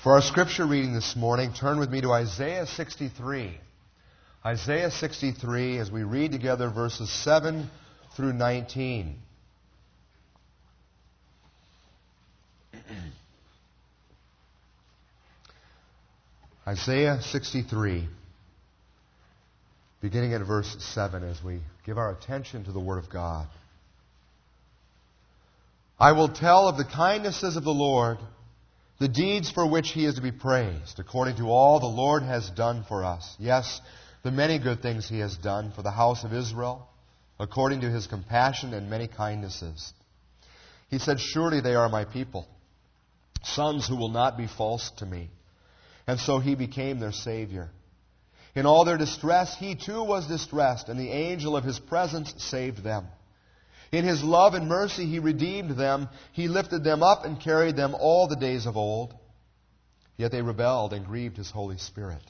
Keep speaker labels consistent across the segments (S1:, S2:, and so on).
S1: For our scripture reading this morning, turn with me to Isaiah 63. Isaiah 63 as we read together verses 7 through 19. Isaiah 63, beginning at verse 7 as we give our attention to the Word of God. I will tell of the kindnesses of the Lord, the deeds for which He is to be praised, according to all the Lord has done for us. Yes, the many good things He has done for the house of Israel, according to His compassion and many kindnesses. He said, surely they are my people, sons who will not be false to me. And so He became their Savior. In all their distress, He too was distressed, and the angel of His presence saved them. In His love and mercy He redeemed them. He lifted them up and carried them all the days of old. Yet they rebelled and grieved His Holy Spirit.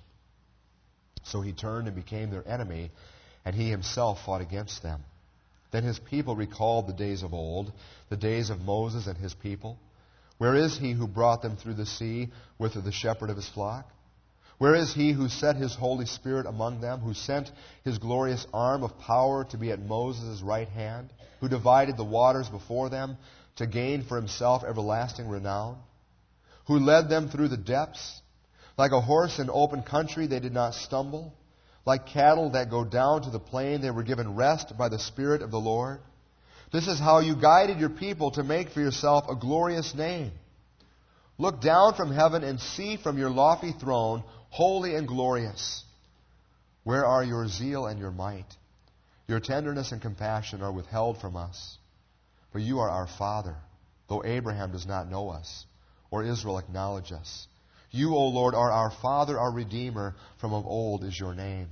S1: So He turned and became their enemy, and He Himself fought against them. Then His people recalled the days of old, the days of Moses and His people. Where is He who brought them through the sea with the shepherd of His flock? Where is He who set His Holy Spirit among them, who sent His glorious arm of power to be at Moses' right hand, who divided the waters before them to gain for Himself everlasting renown, who led them through the depths? Like a horse in open country they did not stumble. Like cattle that go down to the plain, they were given rest by the Spirit of the Lord. This is how you guided your people to make for yourself a glorious name. Look down from heaven and see from your lofty throne, holy and glorious. Where are your zeal and your might? Your tenderness and compassion are withheld from us. For you are our Father, though Abraham does not know us, or Israel acknowledge us. You, O Lord, are our Father, our Redeemer. From of old is your name.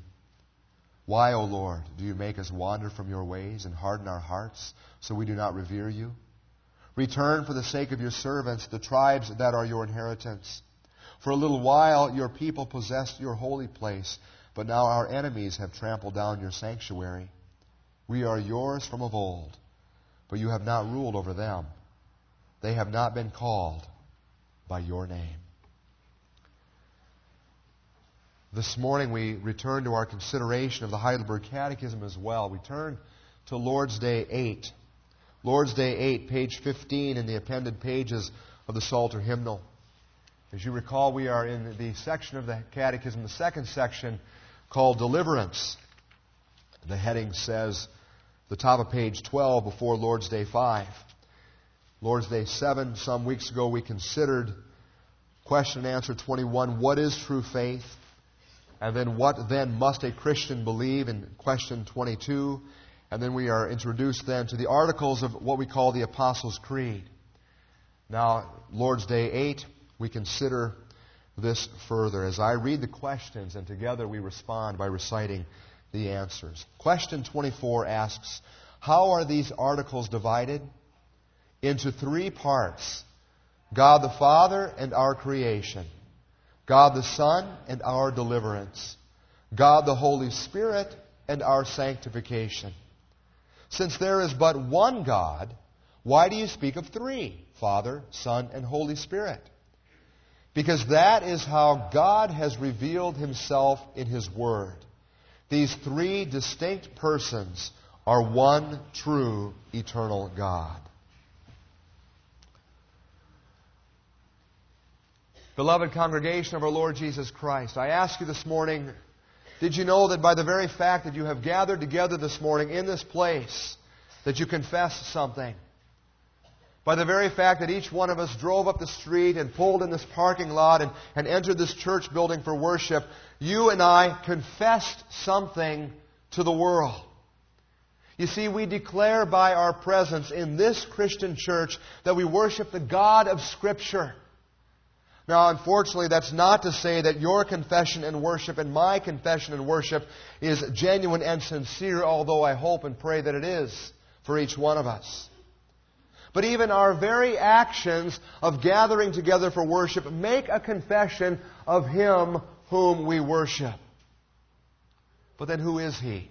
S1: Why, O Lord, do you make us wander from your ways and harden our hearts so we do not revere you? Return for the sake of your servants, the tribes that are your inheritance. For a little while your people possessed your holy place, but now our enemies have trampled down your sanctuary. We are yours from of old, but you have not ruled over them. They have not been called by your name. This morning we return to our consideration of the Heidelberg Catechism as well. We turn to Lord's Day 8. Lord's Day 8, page 15 in the appended pages of the Psalter hymnal. As you recall, we are in the section of the Catechism, the second section, called Deliverance. The heading says, the top of page 12 before Lord's Day 5. Lord's Day 7, some weeks ago, we considered question and answer 21, what is true faith? And then what then must a Christian believe in question 22? And then we are introduced then to the articles of what we call the Apostles' Creed. Now, Lord's Day 8, we consider this further as I read the questions and together we respond by reciting the answers. Question 24 asks, how are these articles divided? Into three parts: God the Father and our creation, God the Son and our deliverance, God the Holy Spirit and our sanctification. Since there is but one God, why do you speak of three? Father, Son, and Holy Spirit. Because that is how God has revealed Himself in His Word. These three distinct persons are one true eternal God. Beloved congregation of our Lord Jesus Christ, I ask you this morning, did you know that by the very fact that you have gathered together this morning in this place, that you confess something? By the very fact that each one of us drove up the street and pulled in this parking lot and entered this church building for worship, you and I confessed something to the world. You see, we declare by our presence in this Christian church that we worship the God of Scripture. Now, unfortunately, that's not to say that your confession and worship and my confession and worship is genuine and sincere, although I hope and pray that it is for each one of us. But even our very actions of gathering together for worship make a confession of Him whom we worship. But then who is He?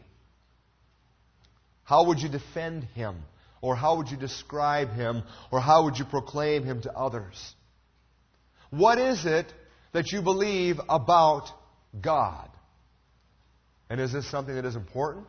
S1: How would you defend Him? Or how would you describe Him? Or how would you proclaim Him to others? What is it that you believe about God? And is this something that is important?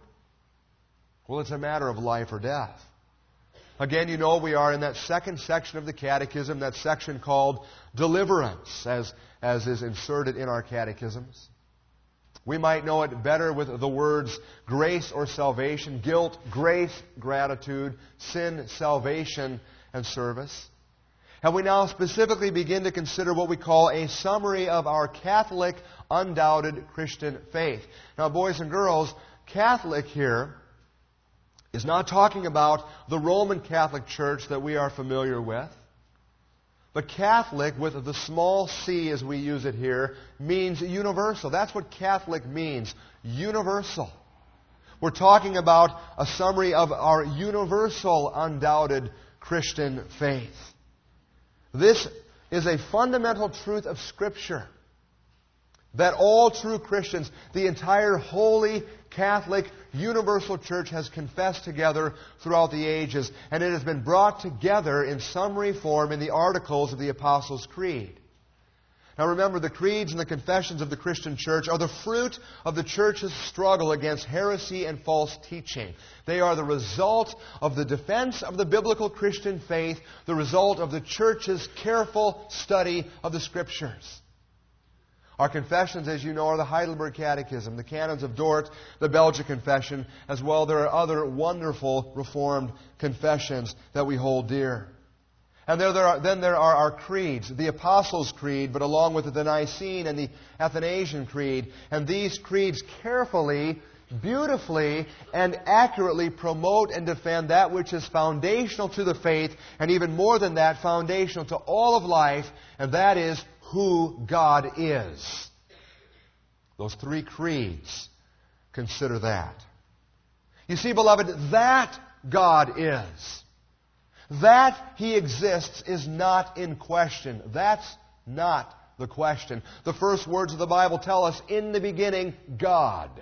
S1: Well, it's a matter of life or death. Again, you know we are in that second section of the Catechism, that section called Deliverance, as is inserted in our catechisms. We might know it better with the words grace or salvation, guilt, grace, gratitude, sin, salvation, and service. And we now specifically begin to consider what we call a summary of our Catholic, undoubted Christian faith. Now, boys and girls, Catholic here is not talking about the Roman Catholic Church that we are familiar with. But Catholic, with the small c as we use it here, means universal. That's what Catholic means, universal. We're talking about a summary of our universal, undoubted Christian faith. This is a fundamental truth of Scripture, that all true Christians, the entire holy, Catholic, universal church has confessed together throughout the ages, and it has been brought together in summary form in the articles of the Apostles' Creed. Now remember, the creeds and the confessions of the Christian church are the fruit of the church's struggle against heresy and false teaching. They are the result of the defense of the biblical Christian faith, the result of the church's careful study of the Scriptures. Our confessions, as you know, are the Heidelberg Catechism, the Canons of Dort, the Belgic Confession, as well. There are other wonderful Reformed confessions that we hold dear. And then there are our creeds, the Apostles' Creed, but along with it the Nicene and the Athanasian Creed. And these creeds carefully, beautifully, and accurately promote and defend that which is foundational to the faith, and even more than that, foundational to all of life, and that is who God is. Those three creeds consider that. You see, beloved, that God is, that He exists, is not in question. That's not the question. The first words of the Bible tell us, in the beginning, God.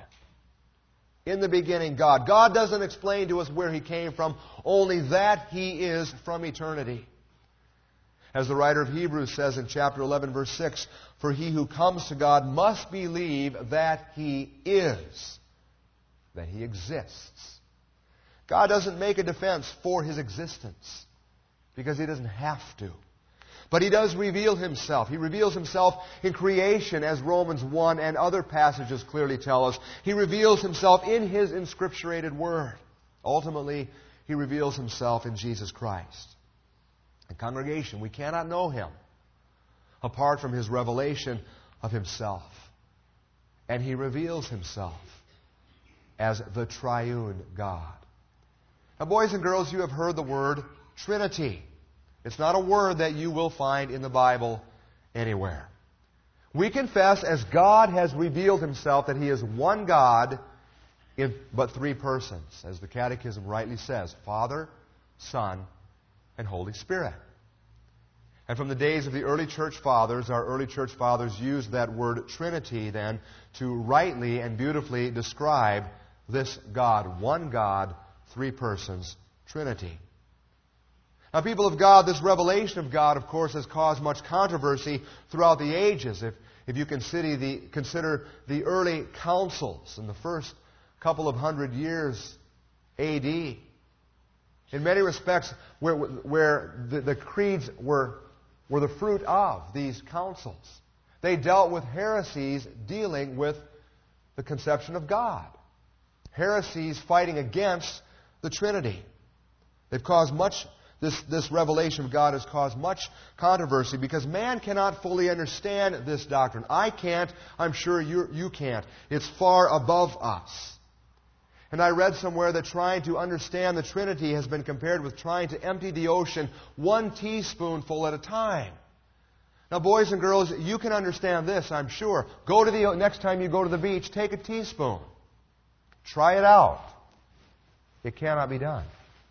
S1: In the beginning, God. God doesn't explain to us where He came from, only that He is from eternity. As the writer of Hebrews says in chapter 11, verse 6, for he who comes to God must believe that He is, that He exists. God doesn't make a defense for His existence, because He doesn't have to. But He does reveal Himself. He reveals Himself in creation, as Romans 1 and other passages clearly tell us. He reveals Himself in His inscripturated Word. Ultimately, He reveals Himself in Jesus Christ. And congregation, we cannot know Him apart from His revelation of Himself. And He reveals Himself as the triune God. Now, boys and girls, you have heard the word Trinity. It's not a word that you will find in the Bible anywhere. We confess, as God has revealed Himself, that He is one God in but three persons. As the Catechism rightly says, Father, Son, and Holy Spirit. And from the days of the early church fathers, our early church fathers used that word Trinity then to rightly and beautifully describe this God, one God, three persons, Trinity. Now, people of God, this revelation of God, of course, has caused much controversy throughout the ages. If you consider the early councils in the first couple of hundred years A.D., in many respects, where the creeds were the fruit of these councils. They dealt with heresies dealing with the conception of God. Heresies fighting against the Trinity. They've caused much, this revelation of God has caused much controversy because man cannot fully understand this doctrine. I can't. I'm sure you can't. It's far above us. And I read somewhere that trying to understand the Trinity has been compared with trying to empty the ocean one teaspoonful at a time. Now, boys and girls, you can understand this, I'm sure. Next time you go to the beach, take a teaspoon. Try it out. It cannot be done.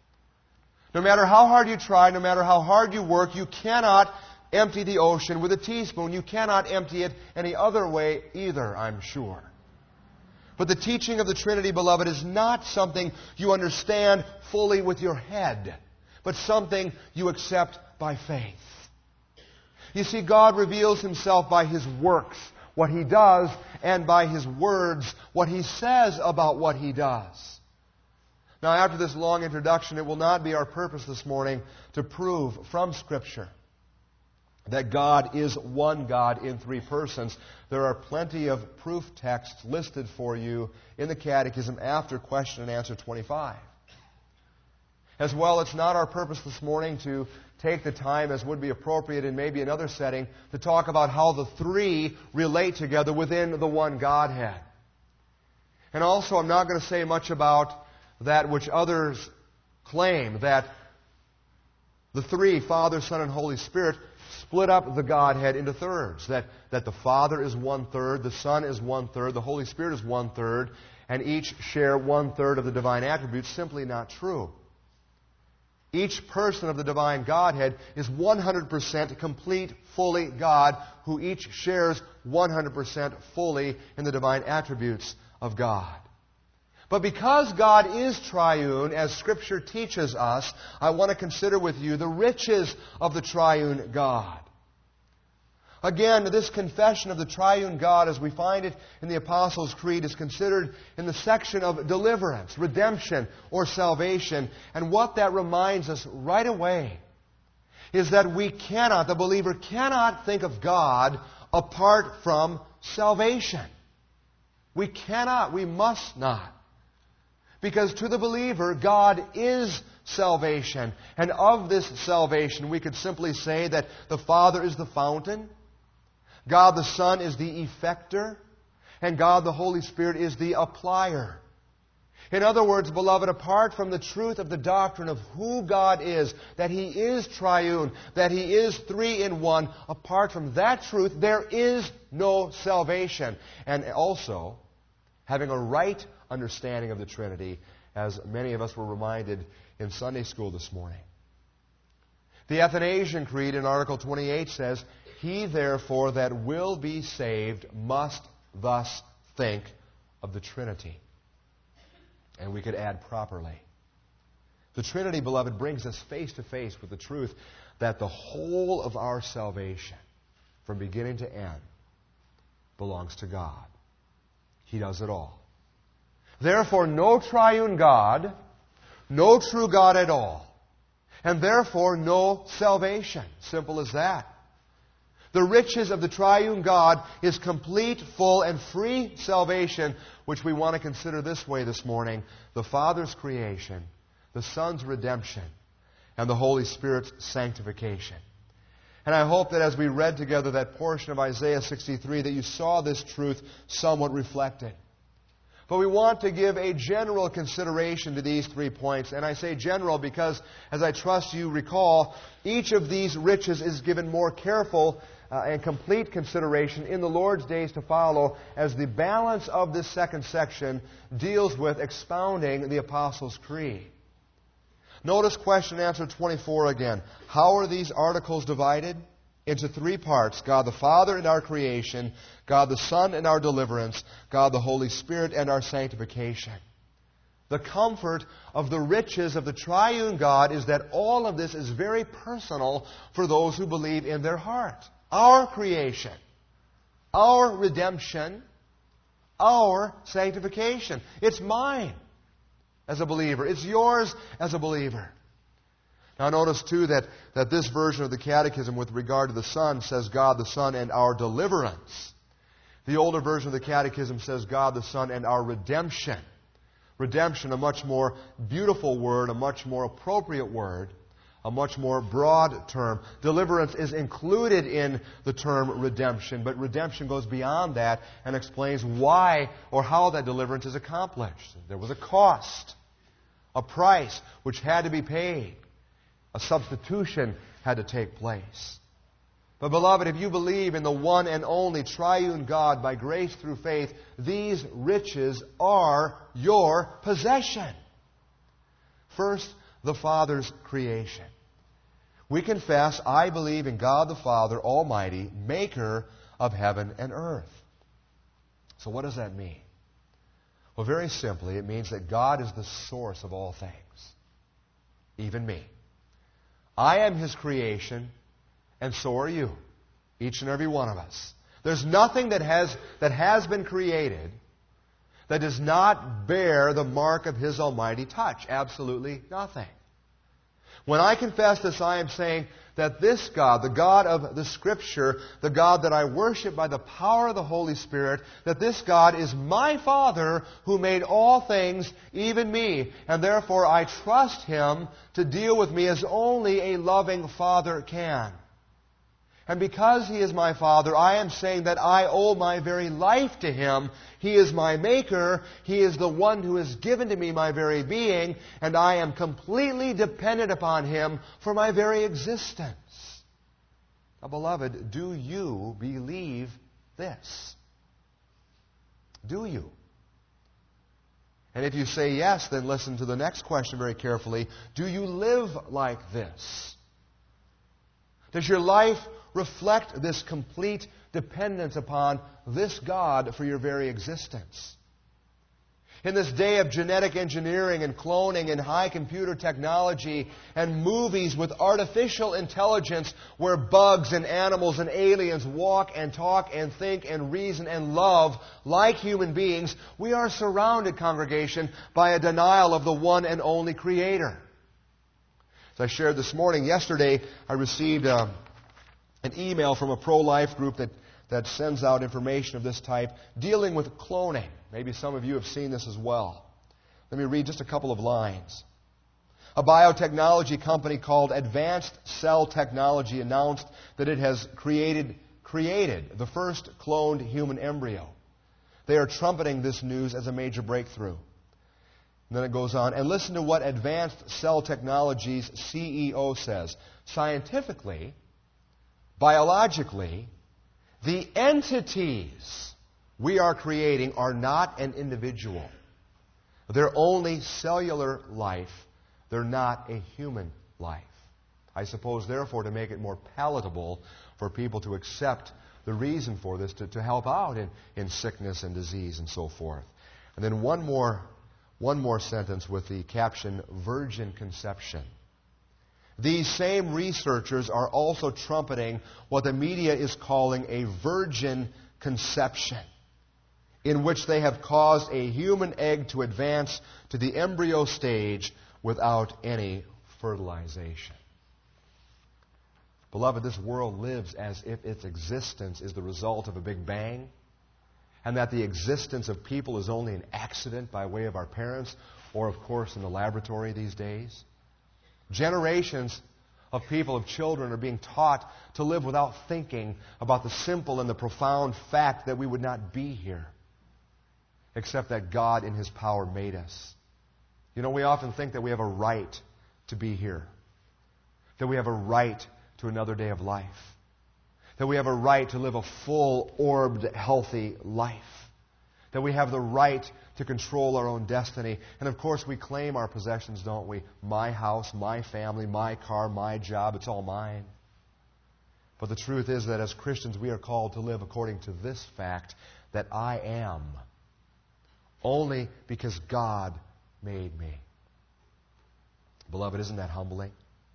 S1: No matter how hard you try, no matter how hard you work, you cannot empty the ocean with a teaspoon. You cannot empty it any other way either, I'm sure. But the teaching of the Trinity, beloved, is not something you understand fully with your head, but something you accept by faith. You see, God reveals Himself by His works, what He does, and by His words, what He says about what He does. Now, after this long introduction, it will not be our purpose this morning to prove from Scripture that God is one God in three persons. There are plenty of proof texts listed for you in the Catechism after question and answer 25. As well, it's not our purpose this morning to take the time, as would be appropriate in maybe another setting, to talk about how the three relate together within the one Godhead. And also, I'm not going to say much about that which others claim, that the three, Father, Son, and Holy Spirit, split up the Godhead into thirds. That the Father is 1/3, the Son is 1/3, the Holy Spirit is 1/3, and each share 1/3 of the divine attributes. Simply not true. Each person of the divine Godhead is 100% complete, fully God, who each shares 100% fully in the divine attributes of God. But because God is triune, as Scripture teaches us, I want to consider with you the riches of the triune God. Again, this confession of the triune God, as we find it in the Apostles' Creed, is considered in the section of deliverance, redemption, or salvation. And what that reminds us right away is that the believer cannot think of God apart from salvation. We cannot, we must not. Because to the believer, God is salvation. And of this salvation, we could simply say that the Father is the fountain, God the Son is the effector, and God the Holy Spirit is the applier. In other words, beloved, apart from the truth of the doctrine of who God is, that He is triune, that He is three in one, apart from that truth, there is no salvation. And also, having a right understanding of the Trinity, as many of us were reminded in Sunday school this morning. The Athanasian Creed in Article 28 says, "He therefore that will be saved must thus think of the Trinity." And we could add properly. The Trinity, beloved, brings us face to face with the truth that the whole of our salvation, from beginning to end, belongs to God. He does it all. Therefore, no triune God, no true God at all, and therefore no salvation. Simple as that. The riches of the triune God is complete, full, and free salvation, which we want to consider this way this morning: the Father's creation, the Son's redemption, and the Holy Spirit's sanctification. And I hope that as we read together that portion of Isaiah 63, that you saw this truth somewhat reflected. But we want to give a general consideration to these 3 points. And I say general because, as I trust you recall, each of these riches is given more careful and complete consideration in the Lord's days to follow, as the balance of this second section deals with expounding the Apostles' Creed. Notice question and answer 24 again. How are these articles divided? Into 3 parts: God the Father and our creation, God the Son and our deliverance, God the Holy Spirit and our sanctification. The comfort of the riches of the triune God is that all of this is very personal for those who believe in their heart. Our creation, our redemption, our sanctification. It's mine as a believer. It's yours as a believer. Now notice too that this version of the Catechism with regard to the Son says God the Son and our deliverance. The older version of the Catechism says God the Son and our redemption. Redemption, a much more beautiful word, a much more appropriate word, a much more broad term. Deliverance is included in the term redemption, but redemption goes beyond that and explains why or how that deliverance is accomplished. There was a cost, a price which had to be paid. A substitution had to take place. But beloved, if you believe in the one and only triune God by grace through faith, these riches are your possession. First, the Father's creation. We confess, I believe in God the Father Almighty, maker of heaven and earth. So what does that mean? Well, very simply, it means that God is the source of all things, even me. I am His creation, and so are you. Each and every one of us. There's nothing that has been created that does not bear the mark of His almighty touch. Absolutely nothing. When I confess this, I am saying that this God, the God of the Scripture, the God that I worship by the power of the Holy Spirit, that this God is my Father who made all things, even me. And therefore I trust Him to deal with me as only a loving Father can. And because He is my Father, I am saying that I owe my very life to Him. He is my Maker. He is the one who has given to me my very being, and I am completely dependent upon Him for my very existence. Now, beloved, do you believe this? Do you? And if you say yes, then listen to the next question very carefully. Do you live like this? Does your life reflect this complete dependence upon this God for your very existence? In this day of genetic engineering and cloning and high computer technology and movies with artificial intelligence where bugs and animals and aliens walk and talk and think and reason and love like human beings, we are surrounded, congregation, by a denial of the one and only Creator. As I shared this morning, yesterday I received an email from a pro-life group that sends out information of this type dealing with cloning. Maybe some of you have seen this as well. Let me read just a couple of lines. A biotechnology company called Advanced Cell Technology announced that it has created the first cloned human embryo. They are trumpeting this news as a major breakthrough. And then it goes on, and listen to what Advanced Cell Technology's CEO says. Scientifically, biologically, the entities we are creating are not an individual. They're only cellular life. They're not a human life. I suppose, therefore, to make it more palatable for people to accept the reason for this, to help out in sickness and disease and so forth. And then one more sentence with the caption, virgin conception. These same researchers are also trumpeting what the media is calling a virgin conception, in which they have caused a human egg to advance to the embryo stage without any fertilization. Beloved, this world lives as if its existence is the result of a Big Bang, and that the existence of people is only an accident by way of our parents, or, of course, in the laboratory these days. Generations of people, of children, are being taught to live without thinking about the simple and the profound fact that we would not be here, except that God in His power made us. You know, we often think that we have a right to be here, that we have a right to another day of life, that we have a right to live a full-orbed, healthy life, that we have the right to control our own destiny. And of course, we claim our possessions, don't we? My house, my family, my car, my job, it's all mine. But the truth is that as Christians, we are called to live according to this fact, that I am only because God made me. Beloved, isn't that humbling?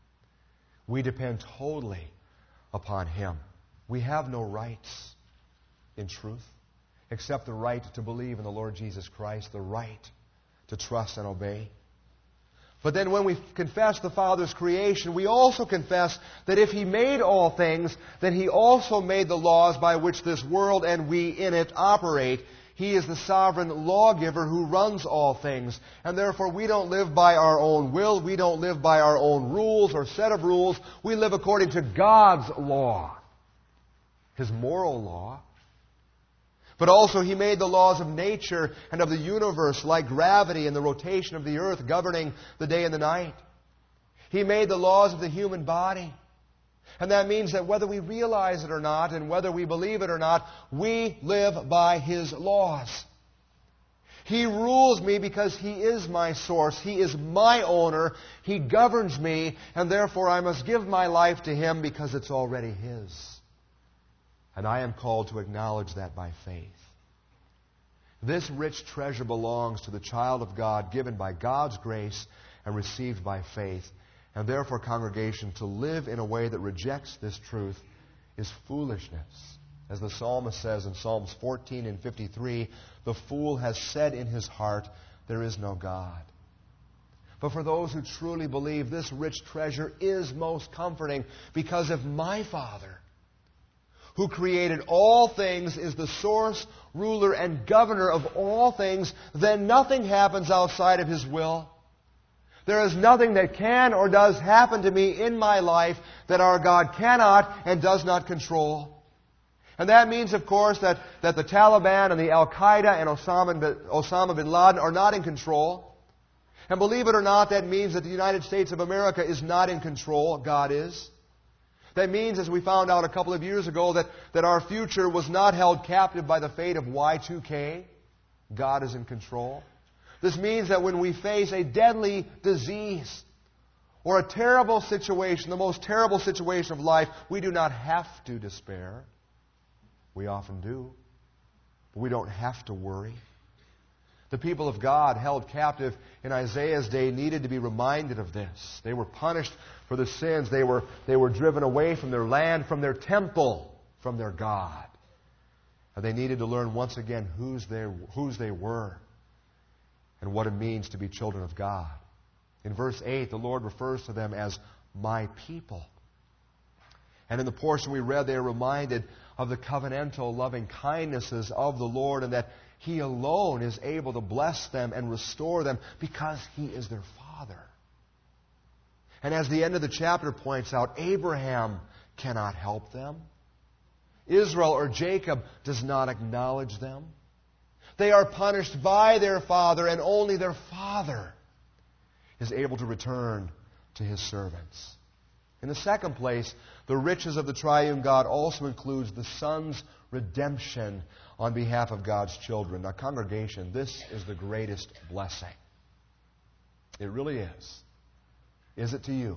S1: We depend totally upon Him. We have no rights in truth, except the right to believe in the Lord Jesus Christ, the right to trust and obey. But then when we confess the Father's creation, we also confess that if He made all things, then He also made the laws by which this world and we in it operate. He is the sovereign lawgiver who runs all things. And therefore we don't live by our own will. We don't live by our own rules or set of rules. We live according to God's law, His moral law. But also He made the laws of nature and of the universe, like gravity and the rotation of the earth governing the day and the night. He made the laws of the human body. And that means that whether we realize it or not, and whether we believe it or not, we live by His laws. He rules me because He is my source. He is my owner. He governs me, and therefore I must give my life to Him because it's already His. And I am called to acknowledge that by faith. This rich treasure belongs to the child of God, given by God's grace and received by faith. And therefore, congregation, to live in a way that rejects this truth is foolishness. As the psalmist says in Psalms 14 and 53, the fool has said in his heart, there is no God. But for those who truly believe, this rich treasure is most comforting, because if my Father, who created all things, is the source, ruler, and governor of all things, then nothing happens outside of His will. There is nothing that can or does happen to me in my life that our God cannot and does not control. And that means, of course, that the Taliban and the Al-Qaeda and Osama bin Laden are not in control. And believe it or not, that means that the United States of America is not in control. God is. That means, as we found out a couple of years ago, that our future was not held captive by the fate of Y2K. God is in control. This means that when we face a deadly disease or a terrible situation, the most terrible situation of life, we do not have to despair. We often do. But we don't have to worry. The people of God held captive in Isaiah's day needed to be reminded of this. They were punished for their sins. They were driven away from their land, from their temple, from their God. And they needed to learn once again whose they were and what it means to be children of God. In verse 8, the Lord refers to them as my people. And in the portion we read, they are reminded of the covenantal loving kindnesses of the Lord, and that He alone is able to bless them and restore them because He is their Father. And as the end of the chapter points out, Abraham cannot help them. Israel or Jacob does not acknowledge them. They are punished by their father, and only their Father is able to return to His servants. In the second place, the riches of the triune God also includes the Son's redemption on behalf of God's children. Now, congregation, this is the greatest blessing. It really is. Is it to you?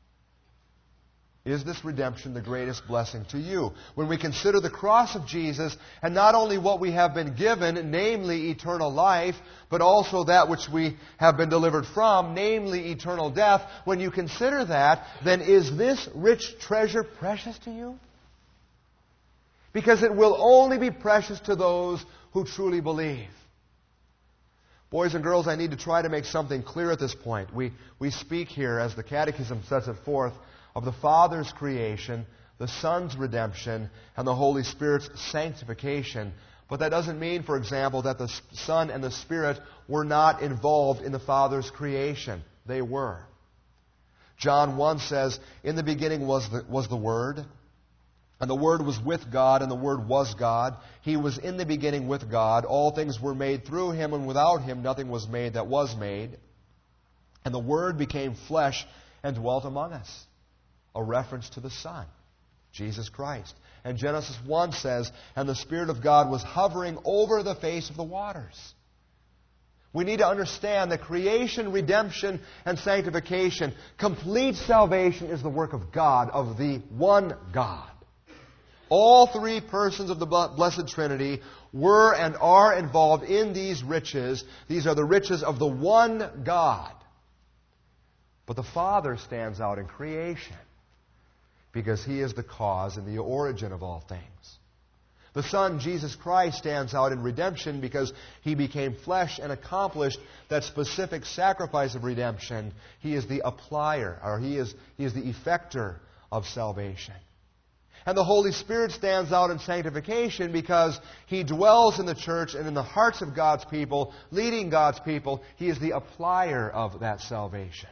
S1: Is this redemption the greatest blessing to you? When we consider the cross of Jesus, and not only what we have been given, namely eternal life, but also that which we have been delivered from, namely eternal death, when you consider that, then is this rich treasure precious to you? Because it will only be precious to those who truly believe. Boys and girls, I need to try to make something clear at this point. We speak here, as the Catechism sets it forth, of the Father's creation, the Son's redemption, and the Holy Spirit's sanctification. But that doesn't mean, for example, that the Son and the Spirit were not involved in the Father's creation. They were. John 1 says, in the beginning was the Word, and the Word was with God, and the Word was God. He was in the beginning with God. All things were made through Him, and without Him nothing was made that was made. And the Word became flesh and dwelt among us. A reference to the Son, Jesus Christ. And Genesis 1 says, and the Spirit of God was hovering over the face of the waters. We need to understand that creation, redemption, and sanctification, complete salvation is the work of God, of the one God. All three persons of the Blessed Trinity were and are involved in these riches. These are the riches of the one God. But the Father stands out in creation, because He is the cause and the origin of all things. The Son, Jesus Christ, stands out in redemption because He became flesh and accomplished that specific sacrifice of redemption. He is the applier, or He is the effector of salvation. And the Holy Spirit stands out in sanctification because He dwells in the church and in the hearts of God's people, leading God's people. He is the applier of that salvation.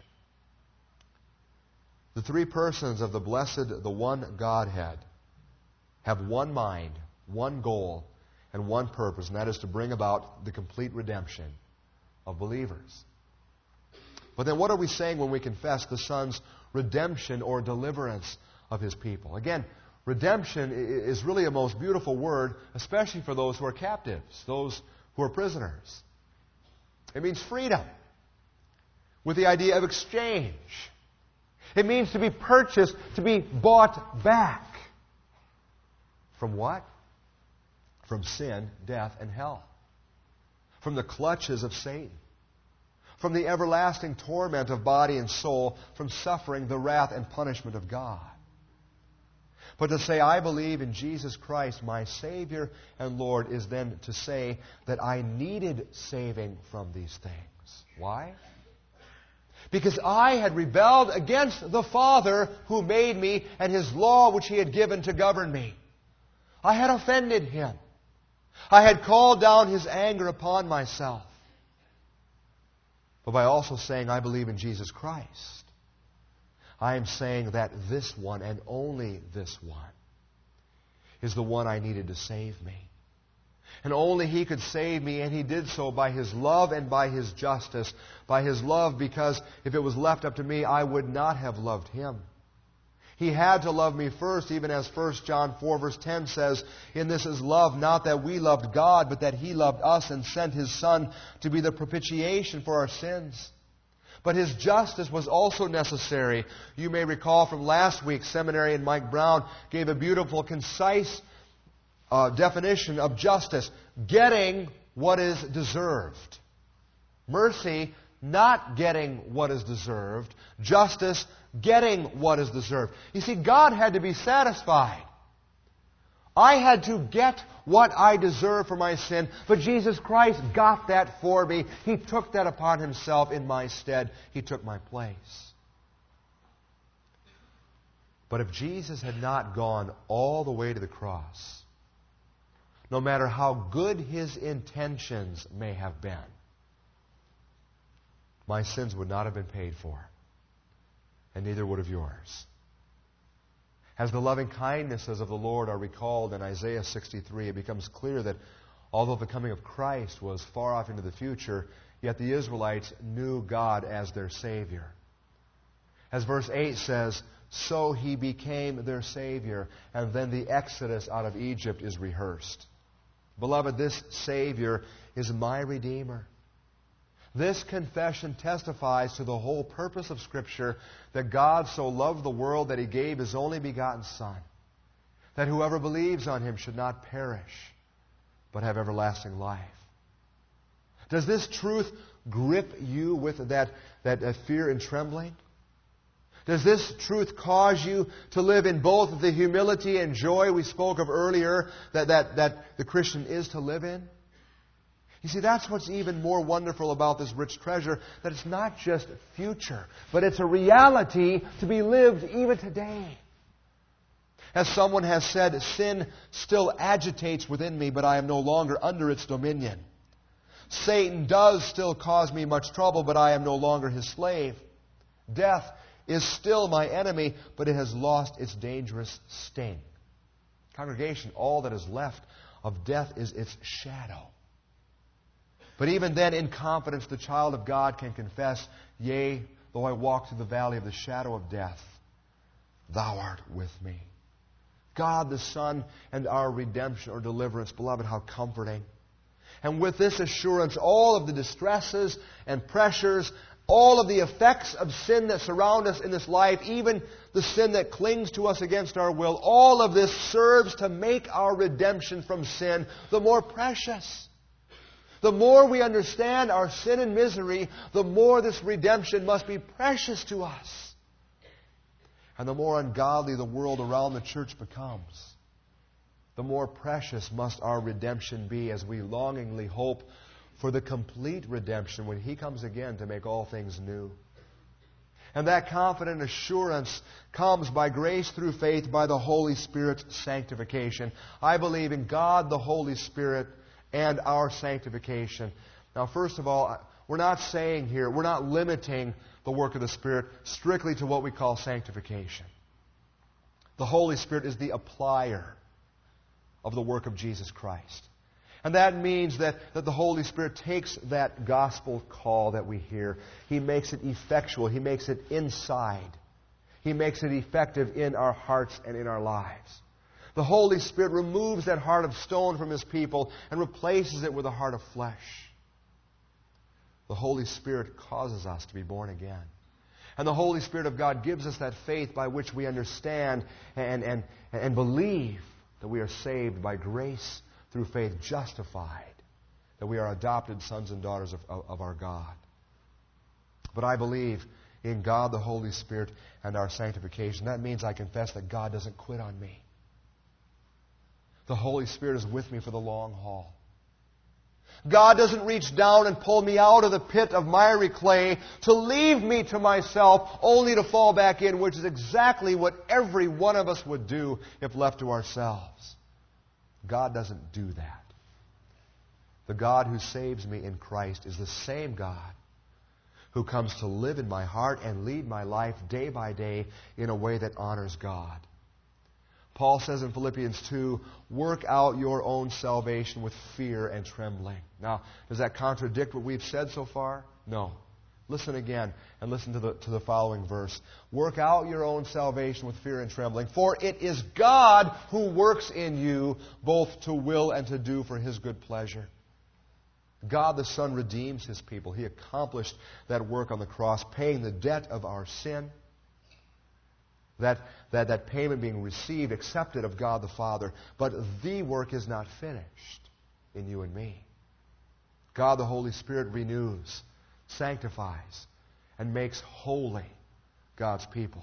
S1: The three persons of the blessed, the one Godhead, have one mind, one goal, and one purpose, and that is to bring about the complete redemption of believers. But then what are we saying when we confess the Son's redemption or deliverance of His people? Again, redemption is really a most beautiful word, especially for those who are captives, those who are prisoners. It means freedom, with the idea of exchange. It means to be purchased, to be bought back. From what? From sin, death, and hell. From the clutches of Satan. From the everlasting torment of body and soul. From suffering the wrath and punishment of God. But to say, I believe in Jesus Christ, my Savior and Lord, is then to say that I needed saving from these things. Why? Because I had rebelled against the Father who made me and His law which He had given to govern me. I had offended Him. I had called down His anger upon myself. But by also saying, I believe in Jesus Christ, I am saying that this one, and only this one, is the one I needed to save me. And only He could save me, and He did so by His love and by His justice. By His love, because if it was left up to me, I would not have loved Him. He had to love me first, even as 1 John 4 verse 10 says, in this is love, not that we loved God, but that He loved us and sent His Son to be the propitiation for our sins. But His justice was also necessary. You may recall from last week's seminary, and Mike Brown gave a beautiful, concise definition of justice. Getting what is deserved. Mercy, not getting what is deserved. Justice, getting what is deserved. You see, God had to be satisfied. I had to get what I deserve for my sin, but Jesus Christ got that for me. He took that upon Himself in my stead. He took my place. But if Jesus had not gone all the way to the cross, no matter how good His intentions may have been, my sins would not have been paid for, and neither would have yours. As the loving kindnesses of the Lord are recalled in Isaiah 63, it becomes clear that although the coming of Christ was far off into the future, yet the Israelites knew God as their Savior. As verse 8 says, so He became their Savior, and then the exodus out of Egypt is rehearsed. Beloved, this Savior is my Redeemer. This confession testifies to the whole purpose of Scripture, that God so loved the world that He gave His only begotten Son, that whoever believes on Him should not perish, but have everlasting life. Does this truth grip you with that fear and trembling? Does this truth cause you to live in both the humility and joy we spoke of earlier that the Christian is to live in? You see, that's what's even more wonderful about this rich treasure, that it's not just future, but it's a reality to be lived even today. As someone has said, sin still agitates within me, but I am no longer under its dominion. Satan does still cause me much trouble, but I am no longer his slave. Death is still my enemy, but it has lost its dangerous sting. Congregation, all that is left of death is its shadow. But even then, in confidence, the child of God can confess, yea, though I walk through the valley of the shadow of death, Thou art with me. God the Son and our redemption or deliverance, beloved, how comforting. And with this assurance, all of the distresses and pressures, all of the effects of sin that surround us in this life, even the sin that clings to us against our will, all of this serves to make our redemption from sin the more precious. The more we understand our sin and misery, the more this redemption must be precious to us. And the more ungodly the world around the church becomes, the more precious must our redemption be as we longingly hope for the complete redemption when He comes again to make all things new. And that confident assurance comes by grace through faith by the Holy Spirit's sanctification. I believe in God the Holy Spirit and our sanctification. Now, first of all, we're not saying here, we're not limiting the work of the Spirit strictly to what we call sanctification. The Holy Spirit is the applier of the work of Jesus Christ. And that means that the Holy Spirit takes that gospel call that we hear. He makes it effectual. He makes it inside. He makes it effective in our hearts and in our lives. The Holy Spirit removes that heart of stone from His people and replaces it with a heart of flesh. The Holy Spirit causes us to be born again. And the Holy Spirit of God gives us that faith by which we understand and believe that we are saved by grace through faith, justified, that we are adopted sons and daughters of our God. But I believe in God the Holy Spirit and our sanctification. That means I confess that God doesn't quit on me. The Holy Spirit is with me for the long haul. God doesn't reach down and pull me out of the pit of miry clay to leave me to myself only to fall back in, which is exactly what every one of us would do if left to ourselves. God doesn't do that. The God who saves me in Christ is the same God who comes to live in my heart and lead my life day by day in a way that honors God. Paul says in Philippians 2, work out your own salvation with fear and trembling. Now, does that contradict what we've said so far? No. Listen again and listen to the following verse. Work out your own salvation with fear and trembling, for it is God who works in you both to will and to do for His good pleasure. God the Son redeems His people. He accomplished that work on the cross, paying the debt of our sin. That payment being received, accepted of God the Father. But the work is not finished in you and me. God the Holy Spirit renews, sanctifies, and makes holy God's people.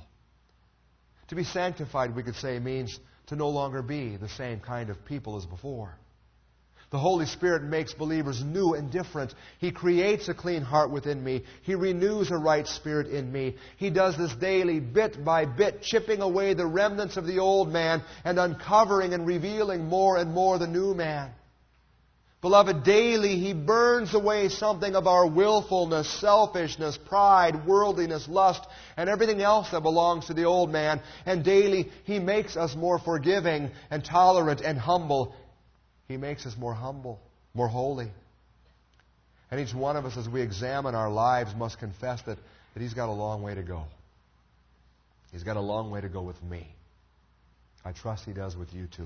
S1: To be sanctified, we could say, means to no longer be the same kind of people as before. The Holy Spirit makes believers new and different. He creates a clean heart within me. He renews a right spirit in me. He does this daily, bit by bit, chipping away the remnants of the old man and uncovering and revealing more and more the new man. Beloved, daily He burns away something of our willfulness, selfishness, pride, worldliness, lust, and everything else that belongs to the old man. And daily He makes us more forgiving and tolerant and humble. He makes us more humble, more holy. And each one of us, as we examine our lives, must confess that He's got a long way to go. He's got a long way to go with me. I trust He does with you too.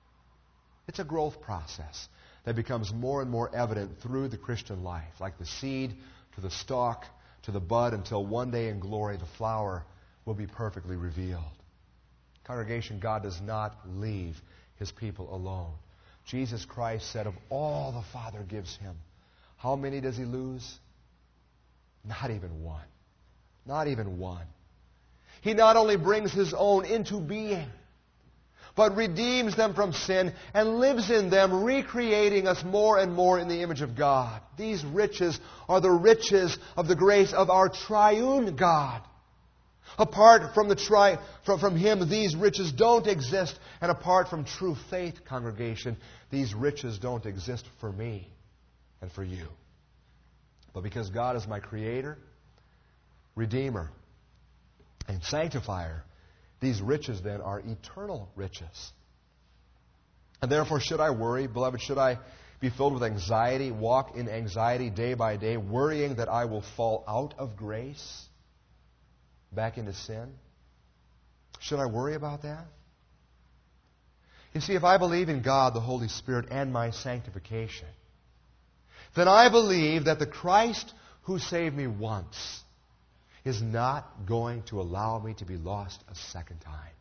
S1: It's a growth process that becomes more and more evident through the Christian life, like the seed to the stalk to the bud, until one day in glory the flower will be perfectly revealed. Congregation, God does not leave His people alone. Jesus Christ said, of all the Father gives Him, how many does He lose? Not even one. Not even one. He not only brings His own into being, but redeems them from sin and lives in them, recreating us more and more in the image of God. These riches are the riches of the grace of our triune God. Apart from Him, these riches don't exist. And apart from true faith, congregation, these riches don't exist for me and for you. But because God is my Creator, Redeemer, and Sanctifier, these riches then are eternal riches. And therefore, should I worry, beloved, should I be filled with anxiety, walk in anxiety day by day, worrying that I will fall out of grace, back into sin? Should I worry about that? You see, if I believe in God, the Holy Spirit, and my sanctification, then I believe that the Christ who saved me once is not going to allow me to be lost a second time.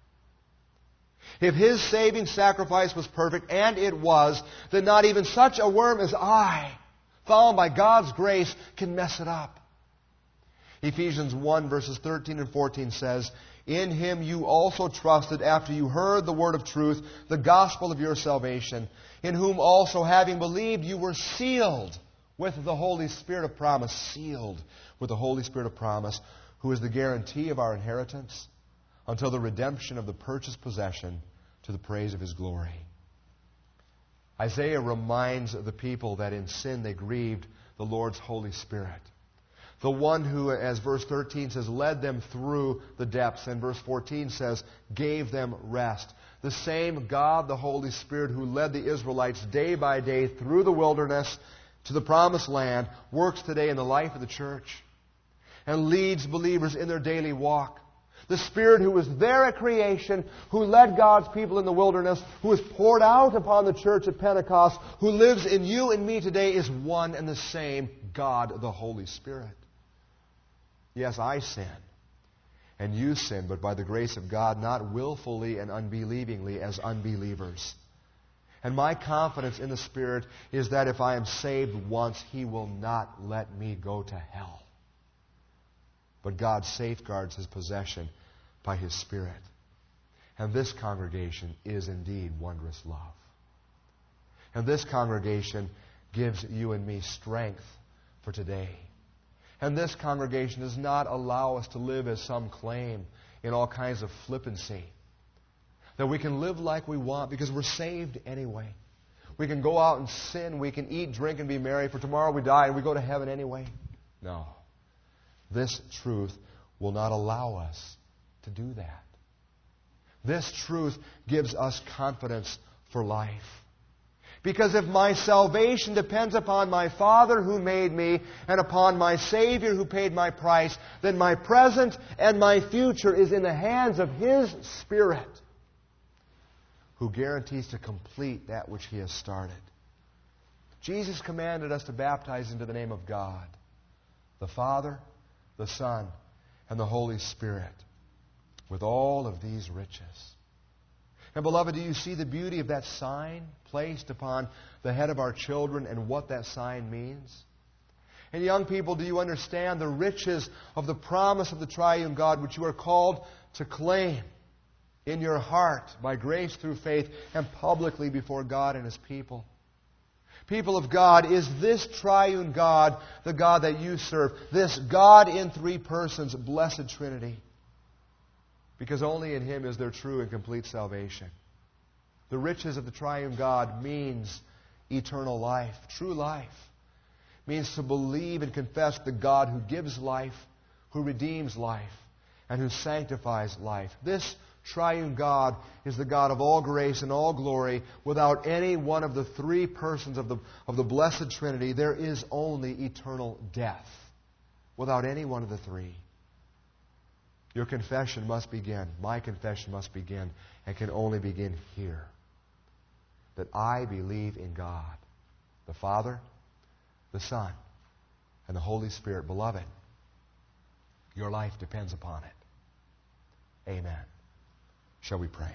S1: If His saving sacrifice was perfect, and it was, then not even such a worm as I, found by God's grace, can mess it up. Ephesians 1 verses 13 and 14 says, in Him you also trusted after you heard the word of truth, the gospel of your salvation, in whom also having believed you were sealed with the Holy Spirit of promise. Sealed with the Holy Spirit of promise, who is the guarantee of our inheritance until the redemption of the purchased possession to the praise of His glory. Isaiah reminds the people that in sin they grieved the Lord's Holy Spirit. The one who, as verse 13 says, led them through the depths. And verse 14 says, gave them rest. The same God, the Holy Spirit, who led the Israelites day by day through the wilderness to the promised land, works today in the life of the church and leads believers in their daily walk. The Spirit who was there at creation, who led God's people in the wilderness, who was poured out upon the church at Pentecost, who lives in you and me today, is one and the same God, the Holy Spirit. Yes, I sin, and you sin, but by the grace of God, not willfully and unbelievingly as unbelievers. And my confidence in the Spirit is that if I am saved once, He will not let me go to hell. But God safeguards His possession by His Spirit. And this, congregation, is indeed wondrous love. And this congregation gives you and me strength for today. And this congregation does not allow us to live as some claim in all kinds of flippancy. That we can live like we want because we're saved anyway. We can go out and sin. We can eat, drink, and be merry, for tomorrow we die and we go to heaven anyway. No. This truth will not allow us to do that. This truth gives us confidence for life. Because if my salvation depends upon my Father who made me and upon my Savior who paid my price, then my present and my future is in the hands of His Spirit, who guarantees to complete that which He has started. Jesus commanded us to baptize into the name of God, the Father, the Son, and the Holy Spirit, with all of these riches. And beloved, do you see the beauty of that sign placed upon the head of our children and what that sign means? And young people, do you understand the riches of the promise of the triune God which you are called to claim in your heart by grace through faith and publicly before God and His people? People of God, is this triune God the God that you serve? This God in three persons, blessed Trinity? Because only in Him is there true and complete salvation. The riches of the triune God means eternal life, true life. Means to believe and confess the God who gives life, who redeems life, and who sanctifies life. This triune God is the God of all grace and all glory. Without any one of the three persons of the blessed Trinity, there is only eternal death. Without any one of the three. Your confession must begin, my confession must begin, and can only begin here. That I believe in God, the Father, the Son, and the Holy Spirit. Beloved, your life depends upon it. Amen. Shall we pray?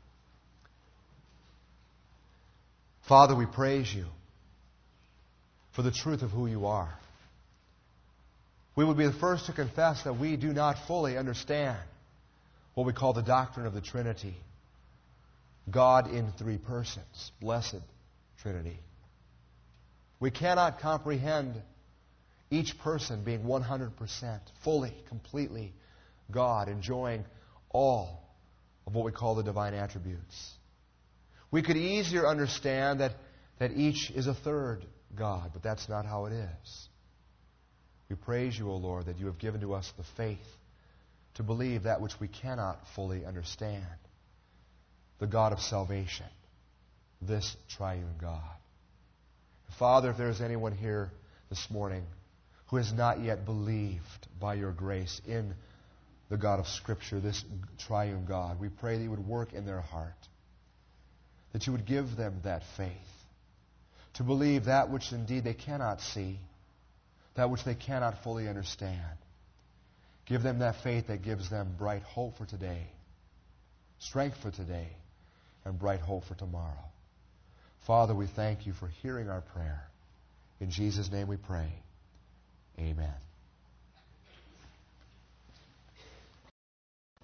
S1: Father, we praise You for the truth of who You are. We would be the first to confess that we do not fully understand what we call the doctrine of the Trinity. God in three persons, blessed Trinity. We cannot comprehend each person being 100%, fully, completely God, enjoying all of what we call the divine attributes. We could easier understand that each is a third God, but that's not how it is. We praise You, O Lord, that You have given to us the faith to believe that which we cannot fully understand. The God of salvation, this triune God. Father, if there is anyone here this morning who has not yet believed by Your grace in the God of Scripture, this triune God, we pray that You would work in their heart, that You would give them that faith to believe that which indeed they cannot see, that which they cannot fully understand. Give them that faith that gives them bright hope for today, strength for today, and bright hope for tomorrow. Father, we thank You for hearing our prayer. In Jesus' name we pray. Amen.